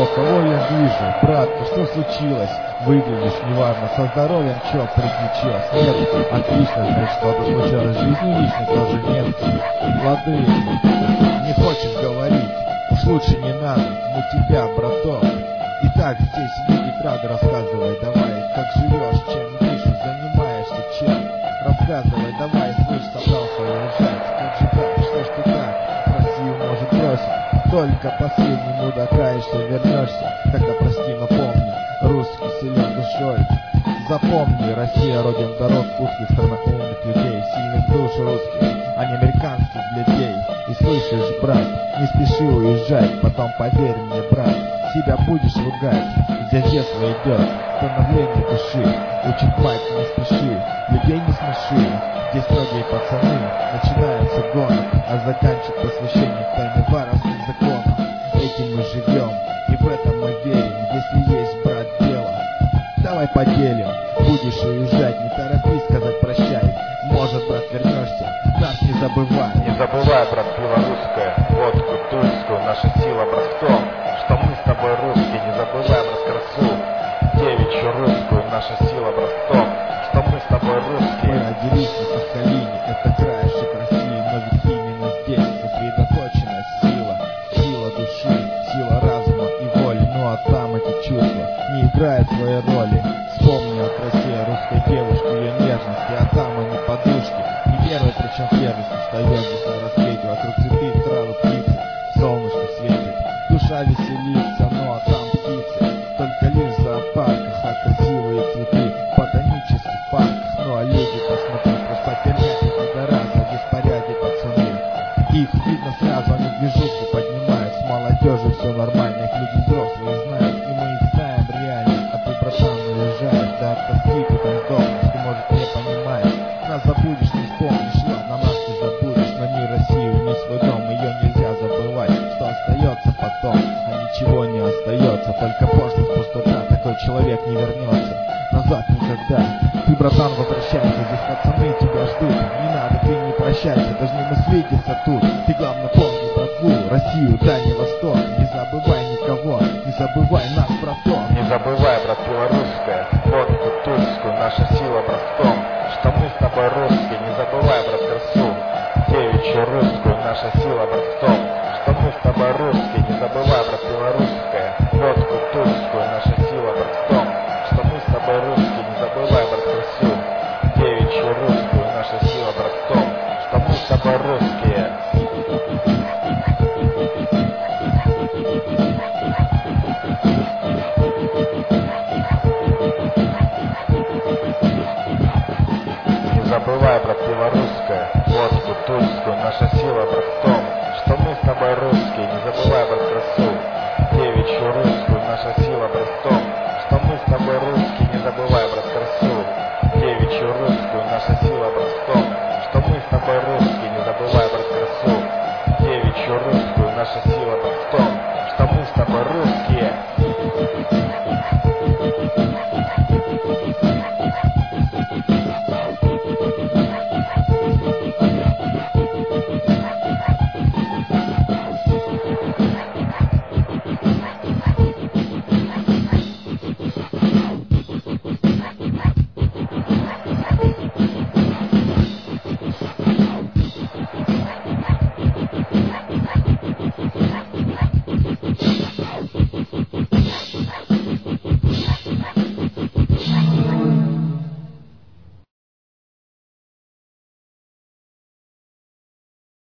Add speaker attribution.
Speaker 1: О, кого я вижу? Братка, что случилось? Выглядишь неважно, со здоровьем чё приключилось? Нет, отлично, значит, что-то случилось. Жизни личной тоже нет. Лады, не хочешь говорить? Уж лучше не надо, мы тебя, браток. Итак, здесь видеть рады, рассказывай, давай, как живешь, чем дышишь, занимаешься, чем? Рассказывай, давай, слышь, собрался уезжать. Как же так, что ж ты так, Россию может бросить? Только последним удокаешься, вернешься. Тогда прости, но помни, русский силен душой. Запомни, Россия родина дорог узких, странах умных людей, сильных душ русских, а не американских людей. И слышишь, брат, не спеши уезжать, потом поверь мне, брат, себя будешь ругать. Здесь детство идет, становление души, учит мать, не спеши, людей не смеши. Здесь многие пацаны, начинается гонок, а заканчивает посвящение в тайны варварских законов. Этим мы живем, и в этом мы верим, если есть, брат, дело. Давай поделим, будешь уезжать, не торопись сказать прощай. Может, брат, вернешься, нас не забывай.
Speaker 2: Не забывай, брат, пиво русское, водку тульскую. Наша сила, брат, в том, что мы с тобой русские. Не забывай, брат, красу девичью русскую. Наша сила, брат, в том, что мы с тобой русские.
Speaker 1: Мы родились на Сахалине, это краешек России, но ведь именно здесь сосредоточена сила. Сила души, сила разума и воли. Ну а там эти чувства не играют своей роли. Вспомни о красе русской девушки, ее нежности, а там они подушки. Не первая причем свежесть, встает здесь на рассвете, вокруг цветы, травы, птицы, солнышко светит. Душа веселится, ну а там птицы, только лишь в зоопарках, а красивые цветы в ботанических парках. Ну а люди, посмотри, просто пермяки пидорасы, в беспорядке пацаны. Их видно сразу, они движуху поднимают, с молодежью все нормально, их люди взрослые знают, и мы их знаем реально. А ты, братан, уезжаешь, да от тоски ты там сдохнешь, ты, может, не понимаешь. Нас забудешь, не вспомнишь, ладно, нас ты забудешь, но не Россию, не свой дом, ее нельзя забывать. Что остается потом, а ничего не остается, только пошлость, пустота, такой человек не вернется назад никогда. Ты, братан, возвращайся, здесь пацаны тебя ждут. Не надо, ты не прощайся, должны мы встретиться тут. Ты, главное, помни, братву, Россию, Дальний Восток. Не забывай никого, не забывай нас, браток.
Speaker 2: Не забывай, брат, пиво русское, водку тульскую. Наша сила, брат, в том, что мы с тобой русские. Не забывай, брат, красу девичью русскую. Наша сила, брат, в том, что мы с тобой русские. Не забывай, брат, пиво русское, водку тульскую. Наша сила, брат, в том, что мы с тобой русские. Не забывай, брат, красу девичью русскую. Наша сила, брат, в том, что мы с тобой русские. Не забывай, брат, пиво русское, водку тульскую. Наша сила, брат, в том, что мы с тобой русские.